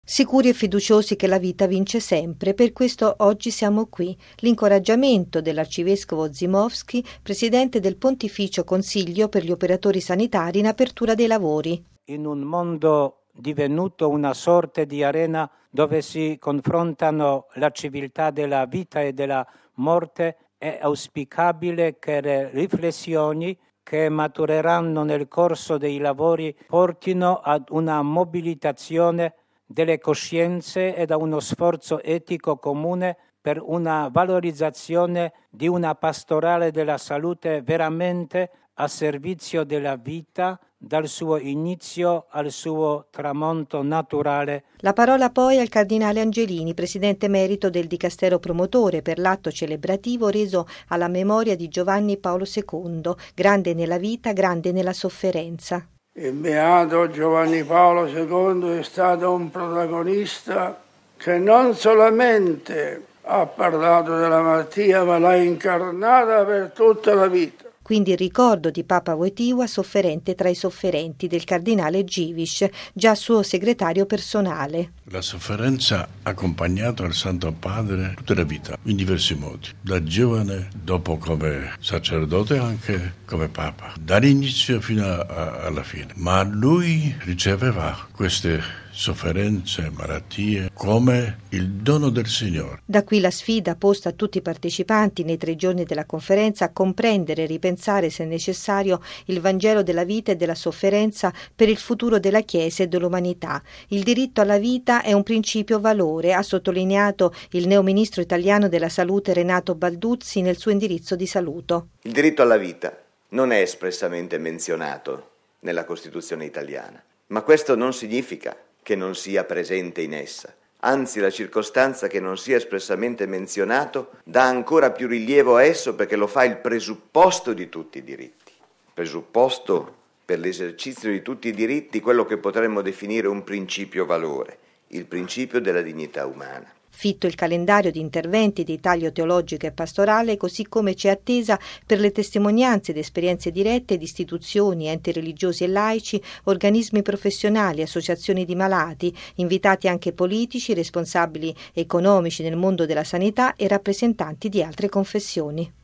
Sicuri e fiduciosi che la vita vince sempre, per questo oggi siamo qui. L'incoraggiamento dell'arcivescovo Zimowski, presidente del Pontificio Consiglio per gli operatori sanitari in apertura dei lavori. In un mondo divenuto una sorta di arena dove si confrontano la civiltà della vita e della morte, è auspicabile che le riflessioni che matureranno nel corso dei lavori portino ad una mobilitazione delle coscienze e da uno sforzo etico comune per una valorizzazione di una pastorale della salute veramente a servizio della vita, dal suo inizio al suo tramonto naturale. La parola poi al cardinale Angelini, presidente emerito del Dicastero promotore per l'atto celebrativo reso alla memoria di Giovanni Paolo II, grande nella vita, grande nella sofferenza. Il beato Giovanni Paolo II è stato un protagonista che non solamente ha parlato della malattia, ma l'ha incarnata per tutta la vita. Quindi il ricordo di Papa Wojtyła, sofferente tra i sofferenti, del cardinale Dziwisz, già suo segretario personale. La sofferenza ha accompagnato il Santo Padre tutta la vita, in diversi modi. Da giovane, dopo come sacerdote, anche come Papa, dall'inizio fino alla fine. Ma lui riceveva queste sofferenze, malattie, come il dono del Signore. Da qui la sfida posta a tutti i partecipanti nei 3 giorni della conferenza a comprendere e ripensare, se necessario, il Vangelo della vita e della sofferenza per il futuro della Chiesa e dell'umanità. Il diritto alla vita è un principio valore, ha sottolineato il neoministro italiano della Salute Renato Balduzzi nel suo indirizzo di saluto. Il diritto alla vita non è espressamente menzionato nella Costituzione italiana, ma questo non significa che non sia presente in essa. Anzi, la circostanza che non sia espressamente menzionato dà ancora più rilievo a esso perché lo fa il presupposto di tutti i diritti. Presupposto per l'esercizio di tutti i diritti, quello che potremmo definire un principio valore, il principio della dignità umana. Fitto il calendario di interventi di taglio teologico e pastorale, così come c'è attesa per le testimonianze ed esperienze dirette di istituzioni, enti religiosi e laici, organismi professionali, associazioni di malati, invitati anche politici, responsabili economici nel mondo della sanità e rappresentanti di altre confessioni.